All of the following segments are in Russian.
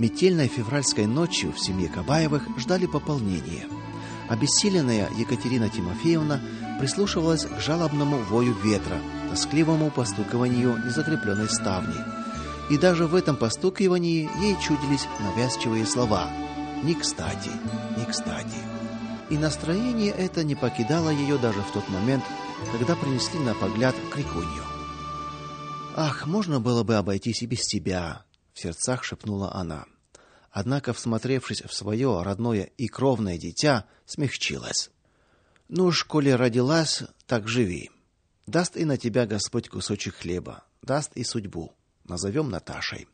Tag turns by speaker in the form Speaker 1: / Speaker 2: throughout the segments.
Speaker 1: Метельной февральской ночью в семье Кабаевых ждали пополнения. Обессиленная Екатерина Тимофеевна прислушивалась к жалобному вою ветра, тоскливому постукиванию незакрепленной ставни. И даже в этом постукивании ей чудились навязчивые слова: «Не кстати, не кстати». И настроение это не покидало ее даже в тот момент, когда принесли на погляд крикунью. «Ах, можно было бы обойтись и без тебя», — в сердцах шепнула она. Однако, всмотревшись в свое родное и кровное дитя, смягчилась. «Ну уж, коли родилась, так живи. Даст и на тебя Господь кусочек хлеба, даст и судьбу. Назовем Наташей».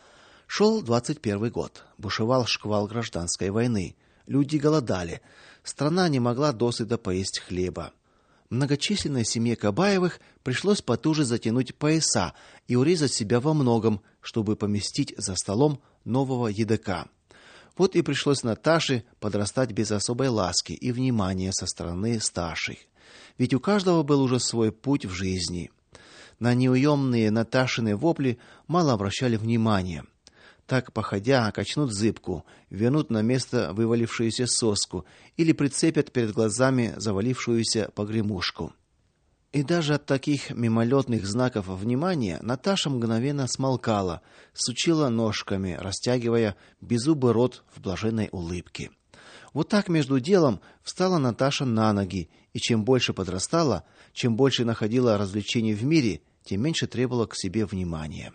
Speaker 1: Шел 21 год. Бушевал шквал гражданской войны. Люди голодали. Страна не могла досыта поесть хлеба. Многочисленной семье Кабаевых пришлось потуже затянуть пояса и урезать себя во многом, чтобы поместить за столом нового едока. Вот и пришлось Наташе подрастать без особой ласки и внимания со стороны старших. Ведь у каждого был уже свой путь в жизни. На неуемные Наташины вопли мало обращали внимания. Так, походя, качнут зыбку, вернут на место вывалившуюся соску или прицепят перед глазами завалившуюся погремушку. И даже от таких мимолетных знаков внимания Наташа мгновенно смолкала, сучила ножками, растягивая беззубый рот в блаженной улыбке. Вот так между делом встала Наташа на ноги, и чем больше подрастала, чем больше находила развлечений в мире, тем меньше требовала к себе внимания.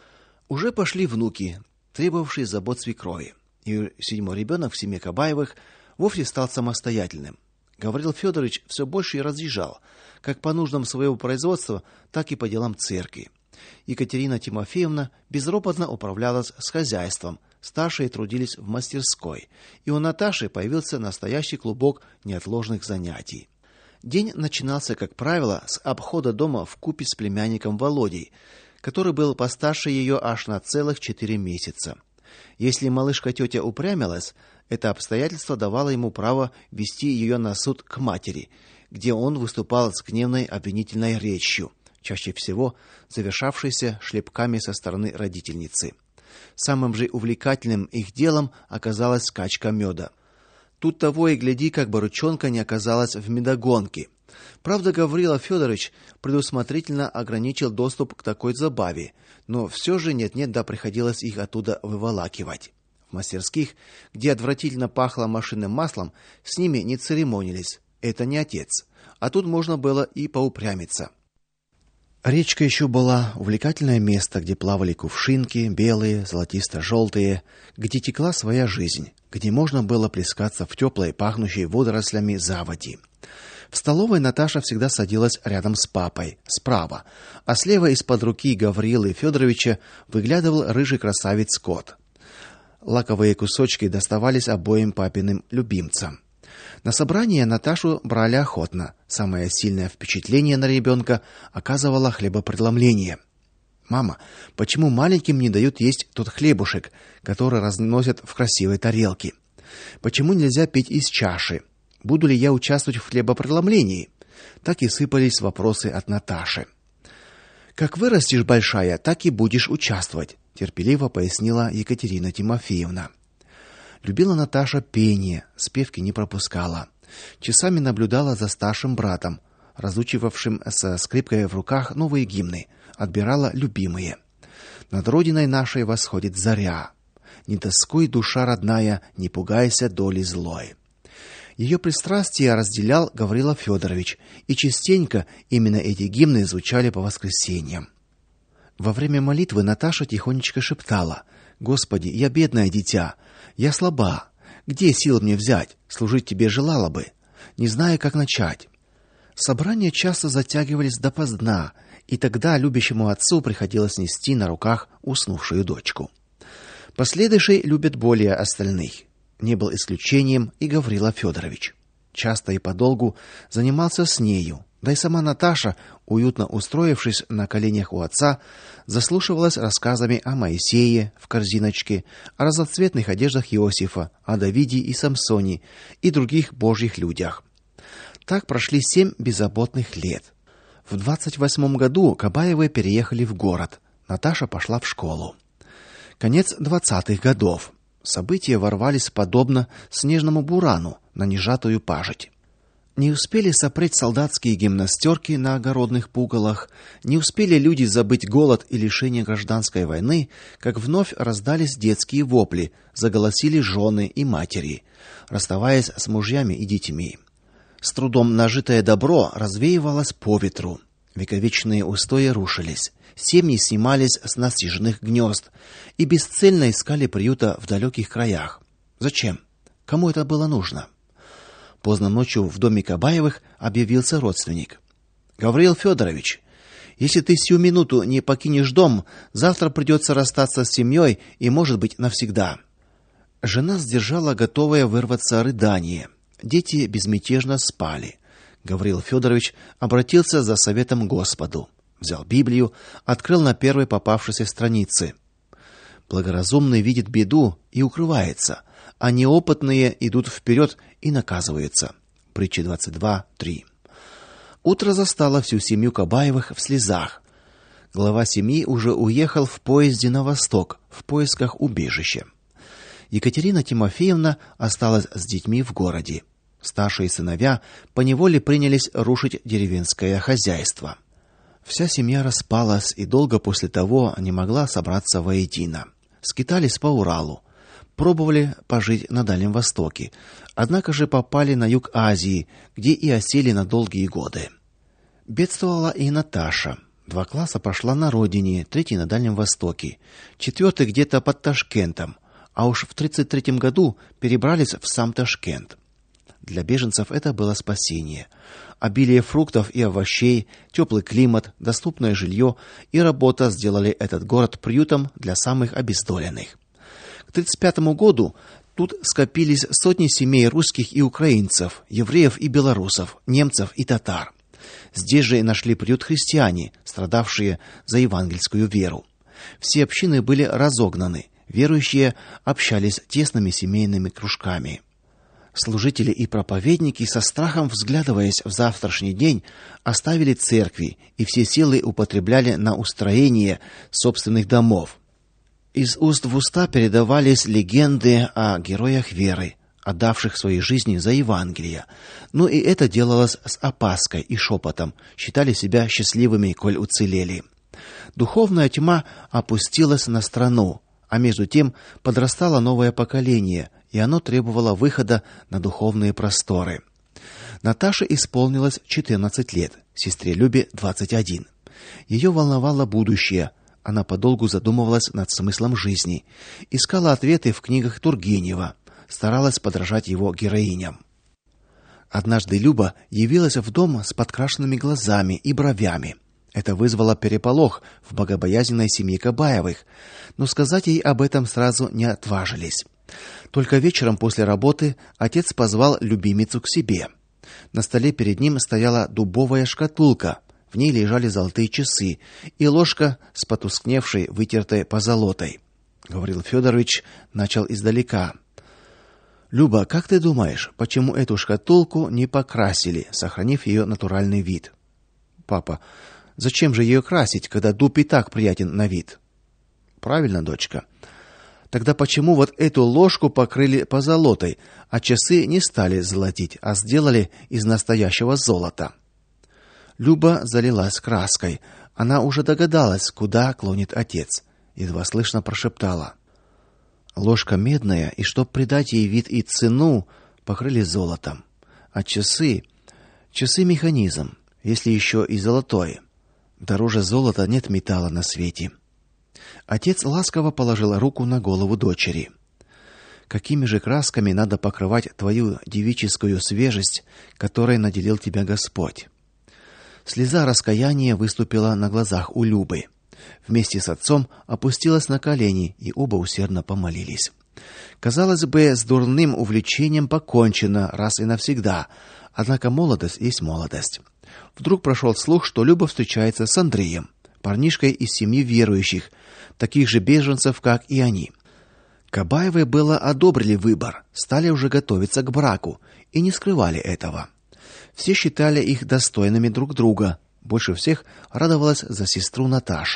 Speaker 1: Уже пошли внуки, требовавшие забот свекрови, и 7-й ребенок в семье Кабаевых вовсе стал самостоятельным. Гаврил Федорович все больше и разъезжал, как по нуждам своего производства, так и по делам церкви. Екатерина Тимофеевна безропотно управлялась с хозяйством, старшие трудились в мастерской, и у Наташи появился настоящий клубок неотложных занятий. День начинался, как правило, с обхода дома вкупе с племянником Володей, который был постарше ее аж на целых 4 месяца. Если малышка-тетя упрямилась, это обстоятельство давало ему право вести ее на суд к матери, где он выступал с гневной обвинительной речью, чаще всего завершавшейся шлепками со стороны родительницы. Самым же увлекательным их делом оказалась скачка меда. Тут того и гляди, как бы ручонка не оказалась в медогонке. Правда, Гаврила Федорович предусмотрительно ограничил доступ к такой забаве, но все же нет-нет да приходилось их оттуда выволакивать. В мастерских, где отвратительно пахло машинным маслом, с ними не церемонились. Это не отец. А тут можно было и поупрямиться. Речка еще была увлекательное место, где плавали кувшинки, белые, золотисто-желтые, где текла своя жизнь, где можно было плескаться в теплой, пахнущей водорослями заводи. В столовой Наташа всегда садилась рядом с папой, справа, а слева из-под руки Гаврилы Федоровича выглядывал рыжий красавец кот. Лаковые кусочки доставались обоим папиным любимцам. На собрание Наташу брали охотно. Самое сильное впечатление на ребенка оказывало хлебопредломление. «Мама, почему маленьким не дают есть тот хлебушек, который разносят в красивой тарелке? Почему нельзя пить из чаши? Буду ли я участвовать в хлебопредломлении?» Так и сыпались вопросы от Наташи. «Как вырастешь большая, так и будешь участвовать», терпеливо пояснила Екатерина Тимофеевна. Любила Наташа пение, спевки не пропускала. Часами наблюдала за старшим братом, разучивавшим со скрипкой в руках новые гимны, отбирала любимые. «Над родиной нашей восходит заря. Не тоскуй, душа родная, не пугайся доли злой». Ее пристрастие разделял Гаврила Федорович, и частенько именно эти гимны звучали по воскресеньям. Во время молитвы Наташа тихонечко шептала: «Господи, я бедное дитя, я слаба. Где сил мне взять? Служить тебе желала бы. Не знаю, как начать». Собрания часто затягивались допоздна, и тогда любящему отцу приходилось нести на руках уснувшую дочку. Последующие любят более остальных. Не был исключением и Гаврила Федорович. Часто и подолгу занимался с нею, да и сама Наташа, уютно устроившись на коленях у отца, заслушивалась рассказами о Моисее в корзиночке, о разноцветных одеждах Иосифа, о Давиде и Самсоне и других божьих людях. Так прошли 7 беззаботных лет. В 28 году Кабаевы переехали в город. Наташа пошла в школу. Конец 20-х годов. События ворвались подобно снежному бурану на нежатую пажить. Не успели сопреть солдатские гимнастерки на огородных пугалах, не успели люди забыть голод и лишение гражданской войны, как вновь раздались детские вопли, заголосили жены и матери, расставаясь с мужьями и детьми. С трудом нажитое добро развеивалось по ветру. Вековечные устои рушились, семьи снимались с насиженных гнезд и бесцельно искали приюта в далеких краях. Зачем? Кому это было нужно? Поздно ночью в доме Кабаевых объявился родственник. Гавриил Федорович, если ты сию минуту не покинешь дом, завтра придется расстаться с семьей и, может быть, навсегда. Жена сдержала готовое вырваться рыдание. Дети безмятежно спали. Гавриил Федорович обратился за советом к Господу. Взял Библию, открыл на первой попавшейся странице. Благоразумный видит беду и укрывается, а неопытные идут вперед и наказываются. Притча 22:3. Утро застало всю семью Кабаевых в слезах. Глава семьи уже уехал в поезде на восток в поисках убежища. Екатерина Тимофеевна осталась с детьми в городе. Старшие сыновья поневоле принялись рушить деревенское хозяйство. Вся семья распалась и долго после того не могла собраться воедино. Скитались по Уралу, пробовали пожить на Дальнем Востоке, однако же попали на юг Азии, где и осели на долгие годы. Бедствовала и Наташа. 2 класса прошла на родине, 3 на Дальнем Востоке, 4 где-то под Ташкентом, а уж в 1933 году перебрались в сам Ташкент. Для беженцев это было спасение. Обилие фруктов и овощей, теплый климат, доступное жилье и работа сделали этот город приютом для самых обездоленных. К 1935 году тут скопились сотни семей русских и украинцев, евреев и белорусов, немцев и татар. Здесь же и нашли приют христиане, страдавшие за евангельскую веру. Все общины были разогнаны, верующие общались тесными семейными кружками. Служители и проповедники, со страхом взглядываясь в завтрашний день, оставили церкви и все силы употребляли на устроение собственных домов. Из уст в уста передавались легенды о героях веры, отдавших свои жизни за Евангелие. Но и это делалось с опаской и шепотом, считали себя счастливыми, коль уцелели. Духовная тьма опустилась на страну, а между тем подрастало новое поколение, и оно требовало выхода на духовные просторы. Наташе исполнилось 14 лет, сестре Любе 21. Ее волновало будущее. Она подолгу задумывалась над смыслом жизни, искала ответы в книгах Тургенева, старалась подражать его героиням. Однажды Люба явилась в дом с подкрашенными глазами и бровями. Это вызвало переполох в богобоязненной семье Кабаевых, но сказать ей об этом сразу не отважились. Только вечером после работы отец позвал любимицу к себе. На столе перед ним стояла дубовая шкатулка, в ней лежали золотые часы и ложка с потускневшей, вытертой позолотой. Гавриил Федорович начал издалека. Люба, как ты думаешь, почему эту шкатулку не покрасили, сохранив ее натуральный вид? Папа, зачем же ее красить, когда дуб и так приятен на вид? Правильно, дочка. Тогда почему вот эту ложку покрыли позолотой, а часы не стали золотить, а сделали из настоящего золота? Люба залилась краской. Она уже догадалась, куда клонит отец. Едва слышно прошептала: ложка медная, и чтоб придать ей вид и цену, покрыли золотом. А часы механизм, если еще и золотой. Дороже золота нет металла на свете. Отец ласково положил руку на голову дочери. Какими же красками надо покрывать твою девическую свежесть, которой наделил тебя Господь? Слеза раскаяния выступила на глазах у Любы. Вместе с отцом опустилась на колени, и оба усердно помолились. Казалось бы, с дурным увлечением покончено раз и навсегда. Однако молодость есть молодость. Вдруг прошел слух, что Люба встречается с Андреем, парнишкой из семьи верующих, таких же беженцев, как и они. Кабаевы было одобрили выбор, стали уже готовиться к браку и не скрывали этого. Все считали их достойными друг друга. Больше всех радовалась за сестру Наташа.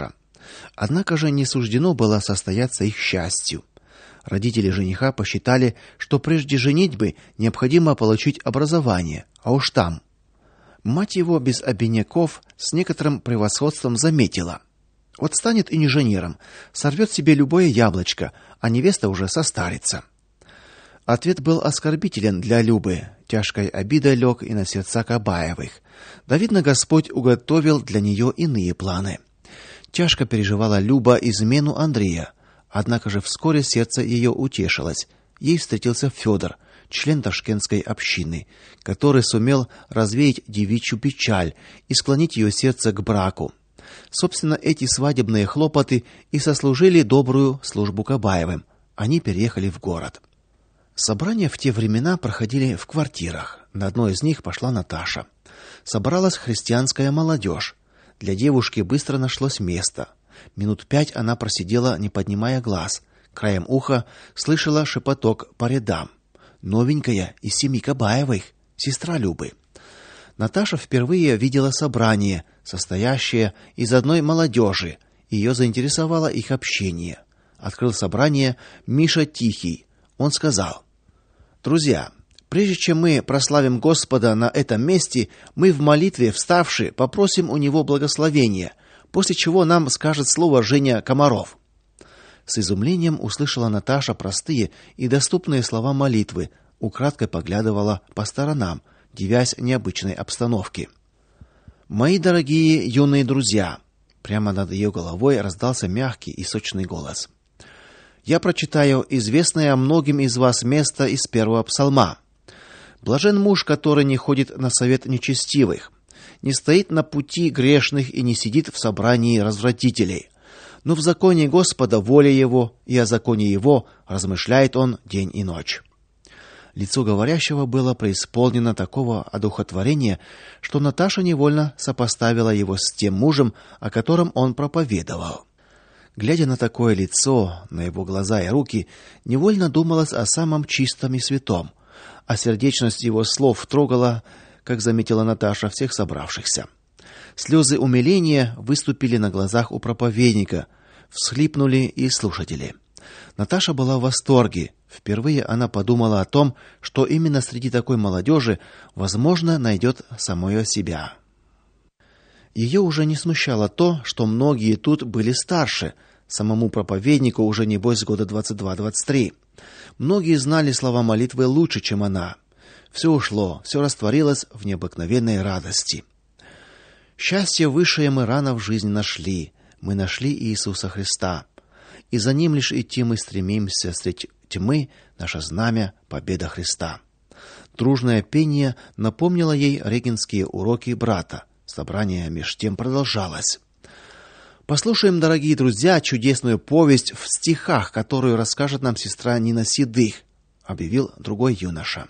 Speaker 1: Однако же не суждено было состояться их счастью. Родители жениха посчитали, что прежде женитьбы необходимо получить образование, а уж там. Мать его без обиняков с некоторым превосходством заметила: вот станет инженером, сорвет себе любое яблочко, а невеста уже состарится. Ответ был оскорбителен для Любы, тяжкой обидой лег и на сердца Кабаевых. Да, видно, Господь уготовил для нее иные планы. Тяжко переживала Люба измену Андрея, однако же вскоре сердце ее утешилось. Ей встретился Федор, член ташкентской общины, который сумел развеять девичью печаль и склонить ее сердце к браку. Собственно, эти свадебные хлопоты и сослужили добрую службу Кабаевым. Они переехали в город. Собрания в те времена проходили в квартирах. На одной из них пошла Наташа. Собралась христианская молодежь. Для девушки быстро нашлось место. Минут 5 она просидела, не поднимая глаз. Краем уха слышала шепоток по рядам. Новенькая из семьи Кабаевых, сестра Любы. Наташа впервые видела собрание, состоящее из одной молодежи. Ее заинтересовало их общение. Открыл собрание Миша Тихий. Он сказал: «Друзья, прежде чем мы прославим Господа на этом месте, мы в молитве, вставши, попросим у него благословения, после чего нам скажет слово Женя Комаров». С изумлением услышала Наташа простые и доступные слова молитвы, украдкой поглядывала по сторонам, дивясь необычной обстановке. «Мои дорогие юные друзья», прямо над ее головой раздался мягкий и сочный голос. «Я прочитаю известное многим из вас место из первого псалма. Блажен муж, который не ходит на совет нечестивых, не стоит на пути грешных и не сидит в собрании развратителей. Но в законе Господа воля его, и о законе его размышляет он день и ночь». Лицо говорящего было преисполнено такого одухотворения, что Наташа невольно сопоставила его с тем мужем, о котором он проповедовал. Глядя на такое лицо, на его глаза и руки, невольно думалось о самом чистом и святом, а сердечность его слов трогала, как заметила Наташа, всех собравшихся. Слезы умиления выступили на глазах у проповедника, всхлипнули и слушатели. Наташа была в восторге. Впервые она подумала о том, что именно среди такой молодежи, возможно, найдет самое себя. Ее уже не смущало то, что многие тут были старше. Самому проповеднику уже небось года 22-23. Многие знали слова молитвы лучше, чем она. Все ушло, все растворилось в необыкновенной радости. Счастье высшее мы рано в жизни нашли. Мы нашли Иисуса Христа. И за ним лишь идти мы стремимся средь тьмы, наше знамя победа Христа. Дружное пение напомнило ей регенские уроки брата. Собрание меж тем продолжалось. Послушаем, дорогие друзья, чудесную повесть в стихах, которую расскажет нам сестра Нина Седых, объявил другой юноша.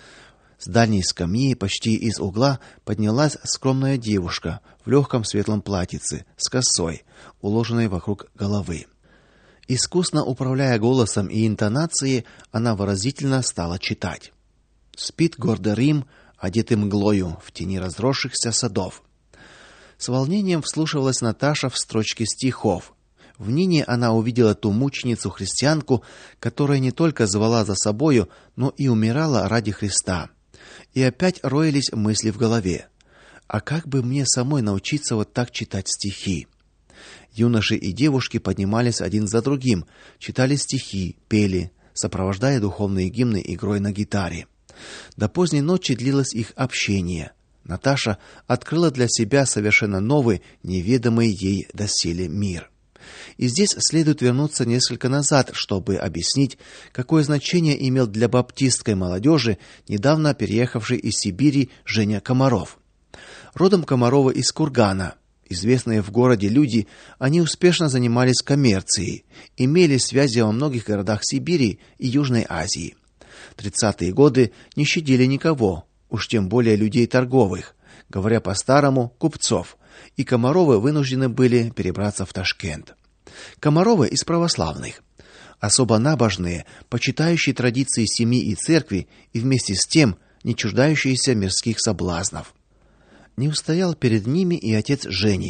Speaker 1: С дальней скамьи, почти из угла, поднялась скромная девушка в легком светлом платьице с косой, уложенной вокруг головы. Искусно управляя голосом и интонацией, она выразительно стала читать. Спит гордый Рим, одетый мглою в тени разросшихся садов. С волнением вслушивалась Наташа в строчки стихов. В Нине она увидела ту мученицу-христианку, которая не только звала за собою, но и умирала ради Христа. И опять роились мысли в голове. А как бы мне самой научиться вот так читать стихи? Юноши и девушки поднимались один за другим, читали стихи, пели, сопровождая духовные гимны игрой на гитаре. До поздней ночи длилось их общение. Наташа открыла для себя совершенно новый, неведомый ей доселе мир. И здесь следует вернуться несколько назад, чтобы объяснить, какое значение имел для баптистской молодежи недавно переехавший из Сибири Женя Комаров. Родом Комаровы из Кургана. Известные в городе люди, они успешно занимались коммерцией, имели связи во многих городах Сибири и Южной Азии. 30-е годы не щадили никого, уж тем более людей торговых, говоря по-старому, купцов, и Комаровы вынуждены были перебраться в Ташкент. Комаровы из православных, особо набожные, почитающие традиции семьи и церкви и вместе с тем не чуждающиеся мирских соблазнов. Не устоял перед ними и отец Жени.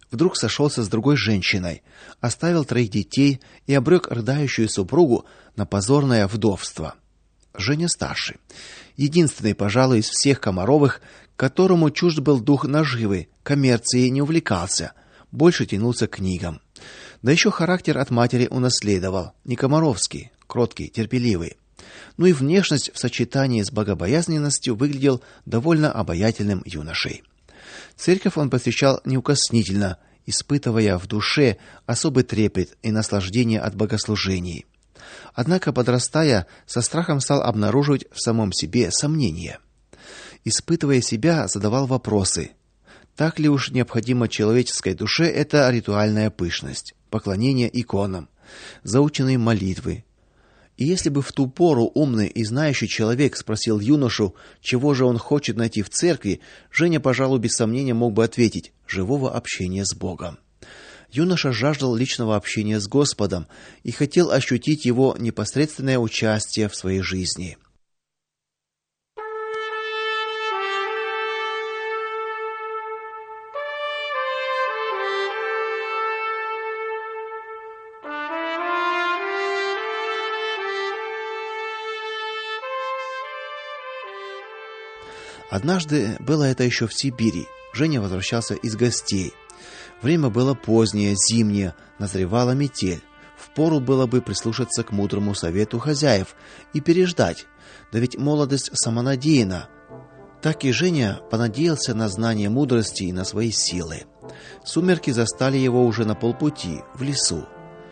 Speaker 1: вдруг сошелся с другой женщиной, оставил 3 детей и обрек рыдающую супругу на позорное вдовство. Женя старший, единственный, пожалуй, из всех Комаровых, которому чужд был дух наживы, коммерцией не увлекался, больше тянулся к книгам. Да еще характер от матери унаследовал, не комаровский, кроткий, терпеливый. Ну и внешность в сочетании с богобоязненностью выглядел довольно обаятельным юношей. Церковь он посещал неукоснительно, испытывая в душе особый трепет и наслаждение от богослужений. Однако, подрастая, со страхом стал обнаруживать в самом себе сомнения. Испытывая себя, задавал вопросы: так ли уж необходимо человеческой душе эта ритуальная пышность, поклонение иконам, заученные молитвы? И если бы в ту пору умный и знающий человек спросил юношу, чего же он хочет найти в церкви, Женя, пожалуй, без сомнения мог бы ответить: живого общения с Богом. Юноша жаждал личного общения с Господом и хотел ощутить его непосредственное участие в своей жизни. Однажды, было это еще в Сибири, Женя возвращался из гостей. Время было позднее, зимнее, назревала метель. Впору было бы прислушаться к мудрому совету хозяев и переждать. Да ведь молодость самонадеянна. Так и Женя понадеялся на знание мудрости и на свои силы. Сумерки застали его уже на полпути, в лесу.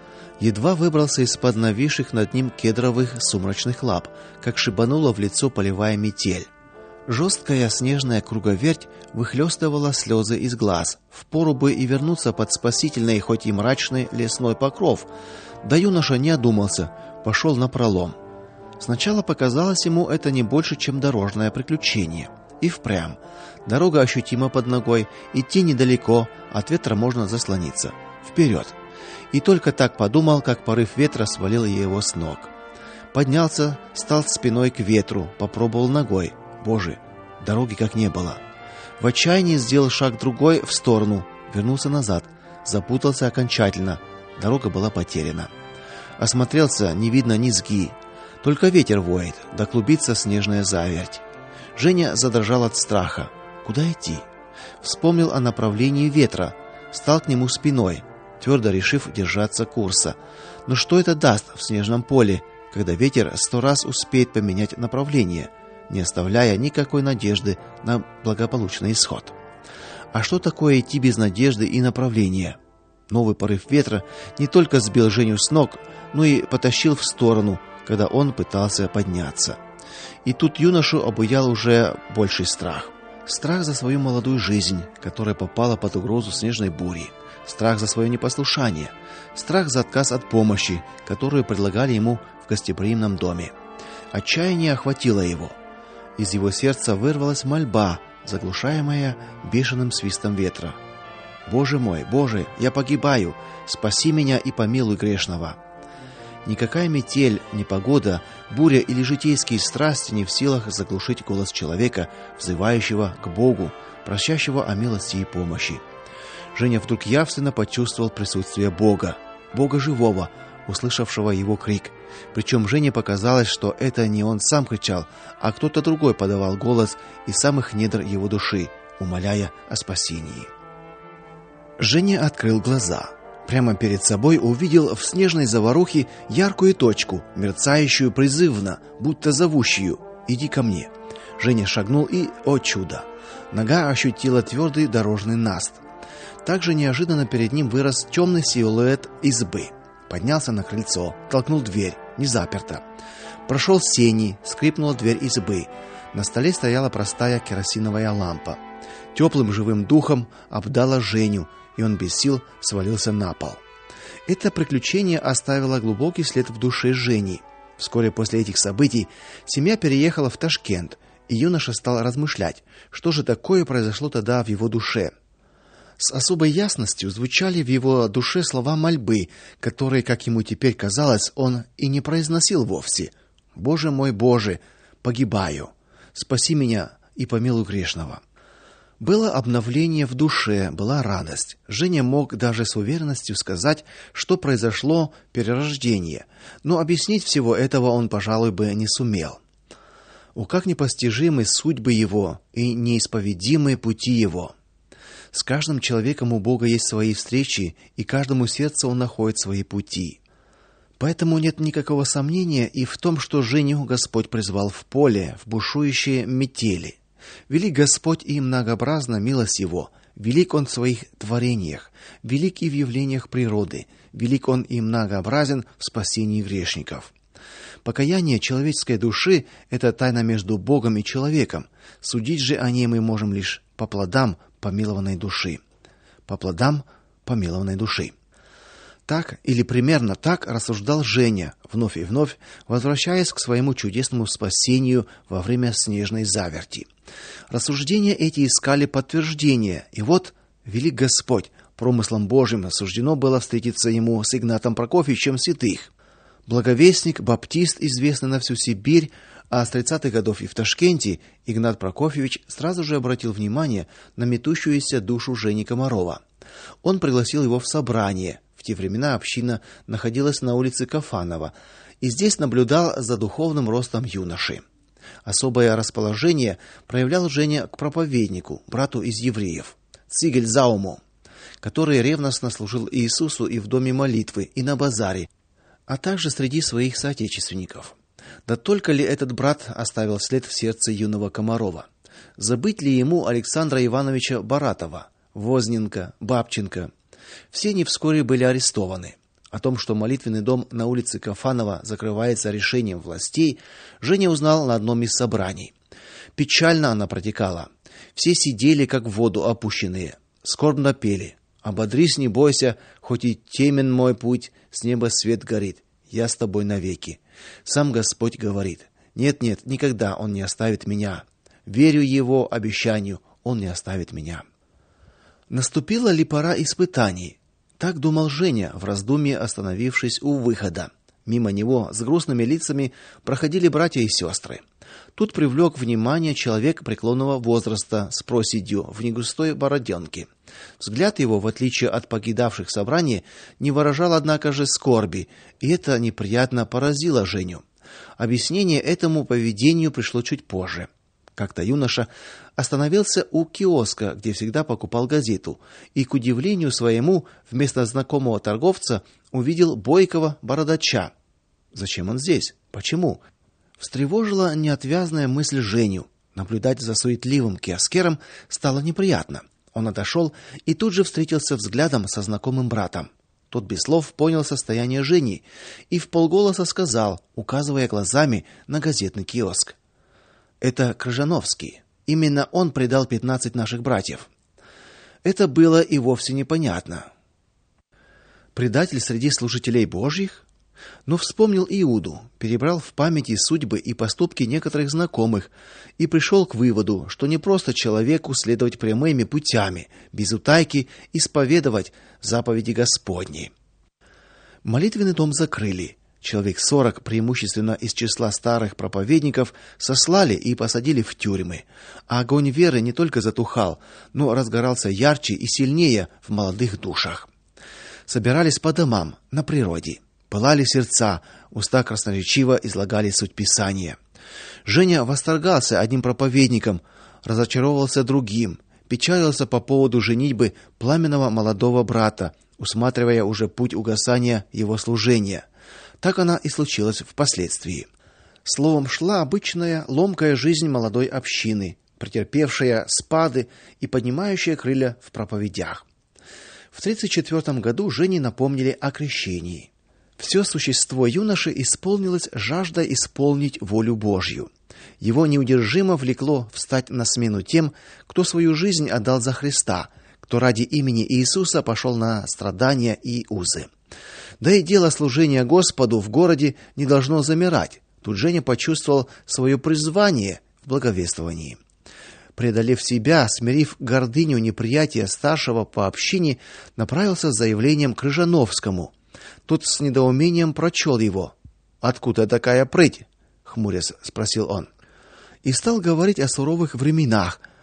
Speaker 1: Едва выбрался из-под нависших над ним кедровых сумрачных лап, как шибанула в лицо полевая метель. Жесткая снежная круговерть выхлестывала слезы из глаз. Впору бы и вернуться под спасительный, хоть и мрачный лесной покров. Да юноша не одумался, пошел напролом. Сначала показалось ему это не больше, чем дорожное приключение. И впрямь. Дорога ощутима под ногой, идти недалеко, от ветра можно заслониться. Вперед! И только так подумал, как порыв ветра свалил его с ног. Поднялся, стал спиной к ветру, попробовал ногой. Боже, дороги как не было. В отчаянии сделал шаг другой в сторону, вернулся назад, запутался окончательно. Дорога была потеряна. Осмотрелся, не видно низги. Только ветер воет, да клубится снежная заверть. Женя задрожал от страха. Куда идти? Вспомнил о направлении ветра, стал к нему спиной, твердо решив держаться курса. Но что это даст в снежном поле, когда ветер 100 раз успеет поменять направление, не оставляя никакой надежды на благополучный исход? А что такое идти без надежды и направления? Новый порыв ветра не только сбил Женю с ног, но и потащил в сторону, когда он пытался подняться. И тут юношу обуял уже больший страх. Страх за свою молодую жизнь, которая попала под угрозу снежной бури. Страх за свое непослушание. Страх за отказ от помощи, которую предлагали ему в гостеприимном доме. Отчаяние охватило его. Из его сердца вырвалась мольба, заглушаемая бешеным свистом ветра. Боже мой, Боже, я погибаю, спаси меня и помилуй грешного. Никакая метель, непогода, буря или житейские страсти не в силах заглушить голос человека, взывающего к Богу, просящего о милости и помощи. Женя вдруг явственно почувствовал присутствие Бога, Бога живого, услышавшего его крик. Причем Жене показалось, что это не он сам кричал, а кто-то другой подавал голос из самых недр его души, умоляя о спасении. Женя открыл глаза. Прямо перед собой увидел в снежной заварухе яркую точку, мерцающую призывно, будто зовущую: «Иди ко мне». Женя шагнул и, о чудо, нога ощутила твердый дорожный наст. Также неожиданно перед ним вырос темный силуэт избы. Поднялся на крыльцо, толкнул дверь, не заперта. Прошел сени, скрипнула дверь избы. На столе стояла простая керосиновая лампа. Теплым живым духом обдала Женю, и он без сил свалился на пол. Это приключение оставило глубокий след в душе Жени. Вскоре после этих событий семья переехала в Ташкент, и юноша стал размышлять, что же такое произошло тогда в его душе. С особой ясностью звучали в его душе слова мольбы, которые, как ему теперь казалось, он и не произносил вовсе. «Боже мой, Боже, погибаю! Спаси меня и помилуй грешного!» Было обновление в душе, была радость. Женя мог даже с уверенностью сказать, что произошло перерождение, но объяснить всего этого он, пожалуй, бы не сумел. О, как непостижимы судьбы его и неисповедимы пути его! С каждым человеком у Бога есть свои встречи, и каждому сердцу он находит свои пути. Поэтому нет никакого сомнения и в том, что Женю Господь призвал в поле, в бушующие метели. Велик Господь и многообразна милость Его, велик Он в своих творениях, велик и в явлениях природы, велик Он и многообразен в спасении грешников. Покаяние человеческой души – это тайна между Богом и человеком. Судить же о ней мы можем лишь по плодам помилованной души. По плодам помилованной души. Так или примерно так рассуждал Женя, вновь и вновь возвращаясь к своему чудесному спасению во время снежной заверти. Рассуждения эти искали подтверждения, и вот велик Господь, промыслом Божьим суждено было встретиться ему с Игнатом Прокофьевичем святых. Благовестник, баптист, известный на всю Сибирь, а с 30-х годов и в Ташкенте, Игнат Прокофьевич сразу же обратил внимание на метущуюся душу Жени Комарова. Он пригласил его в собрание. В те времена община находилась на улице Кафанова, и здесь наблюдал за духовным ростом юноши. Особое расположение проявлял Женя к проповеднику, брату из евреев, Цигель Зауму, который ревностно служил Иисусу и в доме молитвы, и на базаре, а также среди своих соотечественников. Да только ли этот брат оставил след в сердце юного Комарова? Забыть ли ему Александра Ивановича Баратова, Возненко, Бабченко? Все они вскоре были арестованы. О том, что молитвенный дом на улице Кафанова закрывается решением властей, Женя узнал на одном из собраний. Печально она протекала. Все сидели, как в воду опущенные, скорбно пели: «Ободрись, не бойся, хоть и темен мой путь, с неба свет горит, я с тобой навеки. Сам Господь говорит: нет-нет, никогда Он не оставит меня. Верю Его обещанию, Он не оставит меня». Наступила ли пора испытаний? Так думал Женя, в раздумье остановившись у выхода. Мимо него с грустными лицами проходили братья и сестры. Тут привлек внимание человек преклонного возраста с проседью в негустой бороденке. Взгляд его, в отличие от покидавших собрание, не выражал, однако же, скорби, и это неприятно поразило Женю. Объяснение этому поведению пришло чуть позже. Как-то юноша остановился у киоска, где всегда покупал газету, и, к удивлению своему, вместо знакомого торговца увидел бойкого бородача. Зачем он здесь? Почему? Встревожила неотвязная мысль Женю. Наблюдать за суетливым киоскером стало неприятно. Он отошел и тут же встретился взглядом со знакомым братом. Тот без слов понял состояние Жени и вполголоса сказал, указывая глазами на газетный киоск: «Это Крыжановский. Именно он предал 15 наших братьев». Это было и вовсе непонятно. Предатель среди служителей Божьих? Но вспомнил Иуду, перебрал в памяти судьбы и поступки некоторых знакомых и пришел к выводу, что не просто человеку следовать прямыми путями, без утайки исповедовать заповеди Господни. Молитвенный дом закрыли. Человек 40, преимущественно из числа старых проповедников, сослали и посадили в тюрьмы. А огонь веры не только затухал, но разгорался ярче и сильнее в молодых душах. Собирались по домам, на природе. Пылали сердца, уста красноречиво излагали суть Писания. Женя восторгался одним проповедником, разочаровывался другим, печалился по поводу женитьбы пламенного молодого брата, усматривая уже путь угасания его служения. Так она и случилась впоследствии. Словом, шла обычная ломкая жизнь молодой общины, претерпевшая спады и поднимающая крылья в проповедях. В 1934 году Жене напомнили о крещении. Все существо юноши исполнилось жаждой исполнить волю Божью. Его неудержимо влекло встать на смену тем, кто свою жизнь отдал за Христа, кто ради имени Иисуса пошел на страдания и узы. Да и дело служения Господу в городе не должно замирать. Тут Женя почувствовал свое призвание в благовествовании. Преодолев себя, смирив гордыню неприятия старшего по общине, направился с заявлением к Крыжановскому. Тот с недоумением прочел его. «Откуда такая прыть?» — хмурясь спросил он. И стал говорить о суровых временах,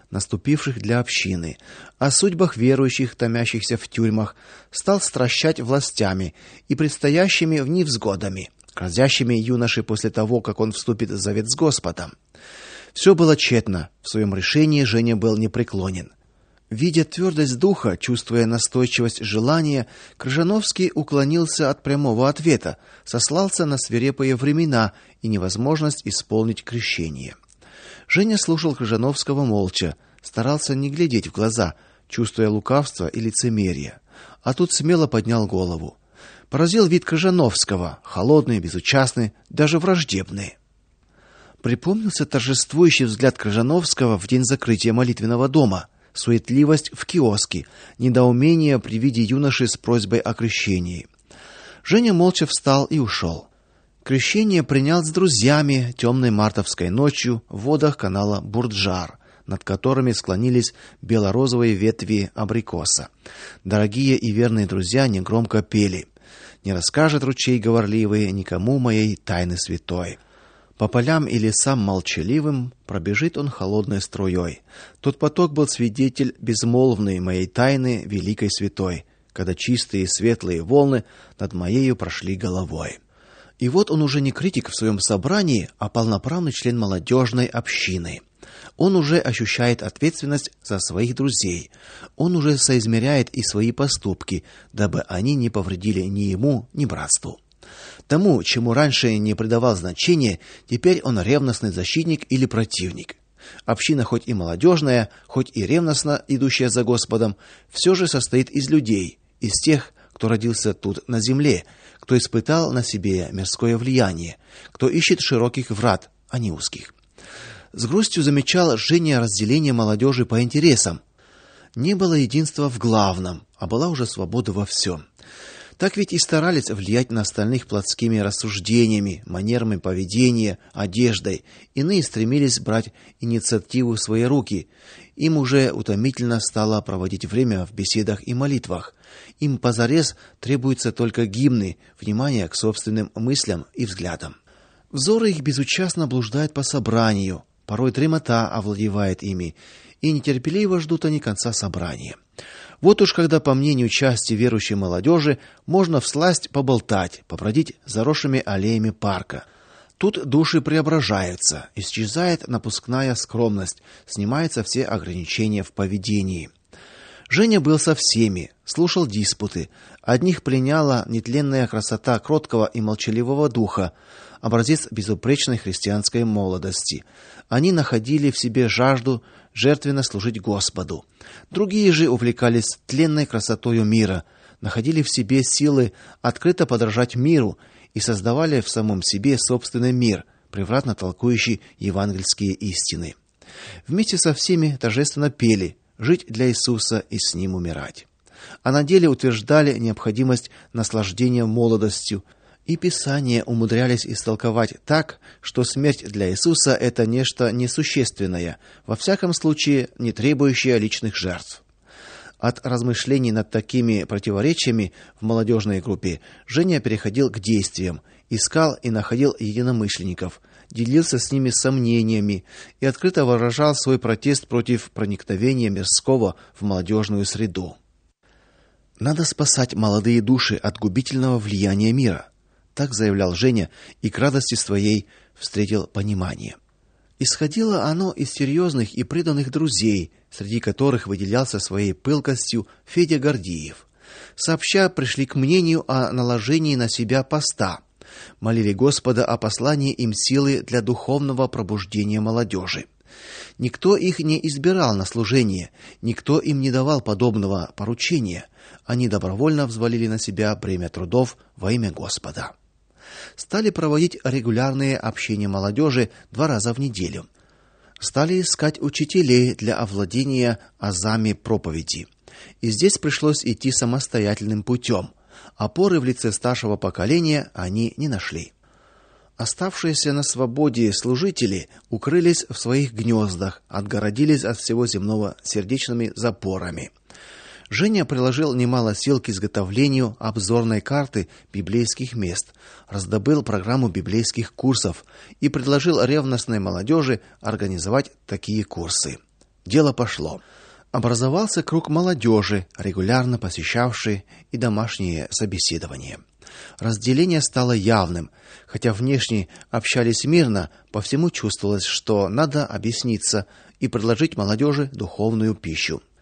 Speaker 1: наступивших для общины, о судьбах верующих, томящихся в тюрьмах, стал стращать властями и предстоящими в невзгодами, грозящими юноше после того, как он вступит в завет с Господом. Все было тщетно, в своем решении Женя был непреклонен. Видя твердость духа, чувствуя настойчивость желания, Крыжановский уклонился от прямого ответа, сослался на свирепые времена и невозможность исполнить крещение. Женя слушал Крыжановского молча, старался не глядеть в глаза, чувствуя лукавство и лицемерие. А тут смело поднял голову. Поразил вид Крыжановского, холодный, безучастный, даже враждебный. Припомнился торжествующий взгляд Крыжановского в день закрытия молитвенного дома, суетливость в киоске, недоумение при виде юноши с просьбой о крещении. Женя молча встал и ушел. Крещение принял с друзьями темной мартовской ночью в водах канала Бурджар, над которыми склонились бело-розовые ветви абрикоса. Дорогие и верные друзья негромко пели: «Не расскажет ручей говорливый никому моей тайны святой». По полям и лесам молчаливым пробежит он холодной струей. Тот поток был свидетель безмолвный моей тайны великой святой, когда чистые и светлые волны над моею прошли головой. И вот он уже не критик в своем собрании, а полноправный член молодежной общины. Он уже ощущает ответственность за своих друзей. Он уже соизмеряет и свои поступки, дабы они не повредили ни ему, ни братству. Тому, чему раньше не придавал значения, теперь он ревностный защитник или противник. Община хоть и молодежная, хоть и ревностно идущая за Господом, все же состоит из людей, из тех, кто родился тут на земле, кто испытал на себе мирское влияние, кто ищет широких врат, а не узких. С грустью замечал Женя разделение молодежи по интересам. Не было единства в главном, а была уже свобода во всем. Так ведь и старались влиять на остальных плотскими рассуждениями, манерами поведения, одеждой. Иные стремились брать инициативу в свои руки. Им уже утомительно стало проводить время в беседах и молитвах. Им позарез требуются только гимны, внимание к собственным мыслям и взглядам. Взоры их безучастно блуждают по собранию, порой дремота овладевает ими, и нетерпеливо ждут они конца собрания. Вот уж когда, по мнению части верующей молодежи, можно всласть поболтать, побродить заросшими аллеями парка. Тут души преображаются, исчезает напускная скромность, снимаются все ограничения в поведении. Женя был со всеми, слушал диспуты. Одних пленяла нетленная красота кроткого и молчаливого духа, образец безупречной христианской молодости. Они находили в себе жажду жертвенно служить Господу. Другие же увлекались тленной красотою мира, находили в себе силы открыто подражать миру и создавали в самом себе собственный мир, превратно толкующий евангельские истины. Вместе со всеми торжественно пели: жить для Иисуса и с ним умирать. А на деле утверждали необходимость наслаждения молодостью, и Писание умудрялись истолковать так, что смерть для Иисуса – это нечто несущественное, во всяком случае не требующее личных жертв. От размышлений над такими противоречиями в молодежной группе Женя переходил к действиям, искал и находил единомышленников, делился с ними сомнениями и открыто выражал свой протест против проникновения мирского в молодежную среду. Надо спасать молодые души от губительного влияния мира. Так заявлял Женя, и к радости своей встретил понимание. Исходило оно из серьезных и преданных друзей, среди которых выделялся своей пылкостью Федя Гордиев. Сообща пришли к мнению о наложении на себя поста, молили Господа о послании им силы для духовного пробуждения молодежи. Никто их не избирал на служение, никто им не давал подобного поручения. Они добровольно взвалили на себя бремя трудов во имя Господа. Стали проводить регулярные общения молодежи 2 раза в неделю. Стали искать учителей для овладения азами проповеди. И здесь пришлось идти самостоятельным путем. Опоры в лице старшего поколения они не нашли. Оставшиеся на свободе служители укрылись в своих гнездах, отгородились от всего земного сердечными запорами. Женя приложил немало сил к изготовлению обзорной карты библейских мест, раздобыл программу библейских курсов и предложил ревностной молодежи организовать такие курсы. Дело пошло. Образовался круг молодежи, регулярно посещавший и домашние собеседования. Разделение стало явным, хотя внешне общались мирно, по всему чувствовалось, что надо объясниться и предложить молодежи духовную пищу.